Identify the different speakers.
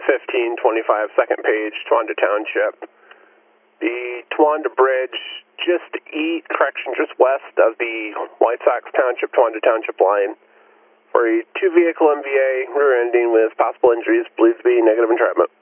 Speaker 1: 1525, second page, Towanda Township. The Towanda Bridge, just west of the White Sox Township, Towanda Township line. For a two-vehicle MVA, rear-ending with possible injuries, believed to be negative entrapment.